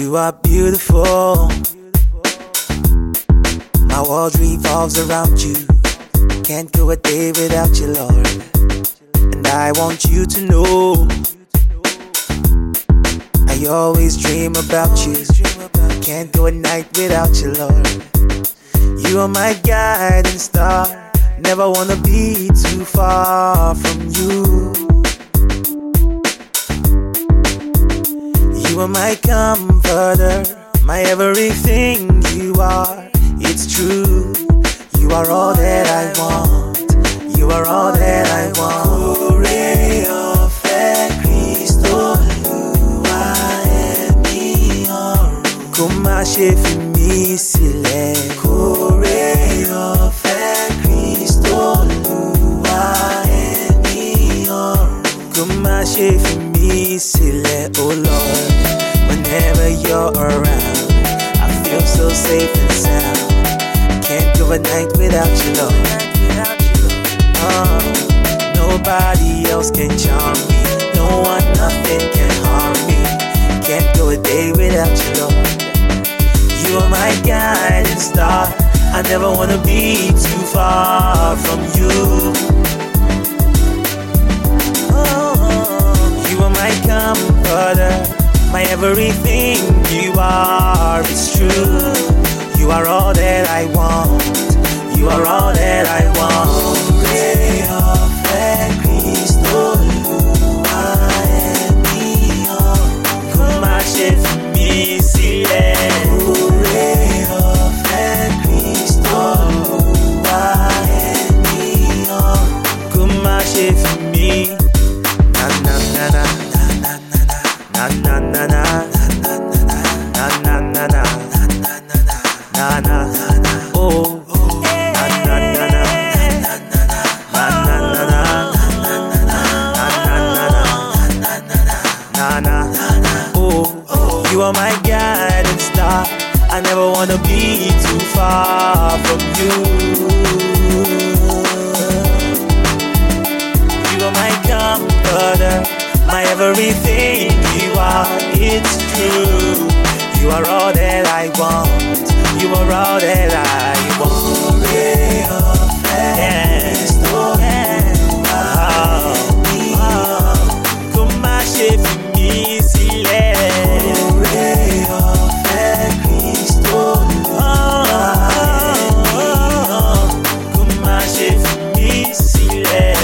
You are beautiful. My world revolves around you. Can't go a day without you, Lord. And I want you to know I always dream about you. Can't go a night without you, Lord. You are my guiding star. Never wanna be too far from you. You are my comforter, my everything. You are, it's true. You are all that I want. You are all that I want. Kore ofe Kristo Olúwa ẹ̀mí ọ̀run. Kó má ṣe fi mí sílẹ̀. Kore ofe Kristo Olúwa ẹ̀mí ọ̀run. Kó má ṣe fi mí sílẹ̀, oh Lord. Whenever you're around, I feel so safe and sound. Can't go a night without you, Lord. Nobody else can charm me. No one, nothing can harm me. Can't go a day without you, Lord. You are my guiding star. I never wanna be too far from you. You are my comforter, my everything. You are, it's true. You are all that I want. You are all that I want. Kore ofe Kristo Olúwa ẹ̀mí ọ̀run. Kó má ṣe fi mí sílẹ̀. Kore ofe Kristo Olúwa ẹ̀mí ọ̀run. Kó má ṣe fi mí. Na na na na na na na na na na na na na. Na na, oh, na na na na, na na na na, na na, oh, you are my guiding star. I never wanna be too far from you. You are my comforter, my everything. You are, it's true. You are all that I want. You are all that I want. Kore ofe Kristo Olúwa ẹ̀mí ọ̀run. Kó má ṣe fi mí sílẹ̀. Kore ofe Kristo Olúwa ẹ̀mí ọ̀run. Kó má ṣe fi mí sílẹ̀.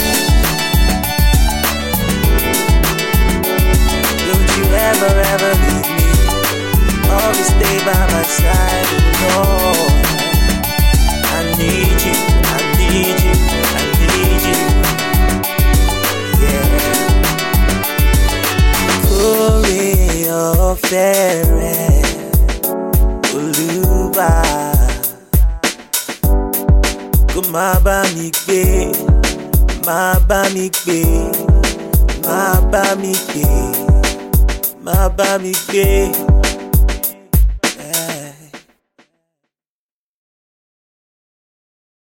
Don't you ever, ever leave me. Always stay by my side, Lord. I need you, I need you, I need you. Yeah. Kore ofe Olúwa. Kó má bá mi gbé, má bá mi gbé, má bá mi gbé, má bá mi gbé.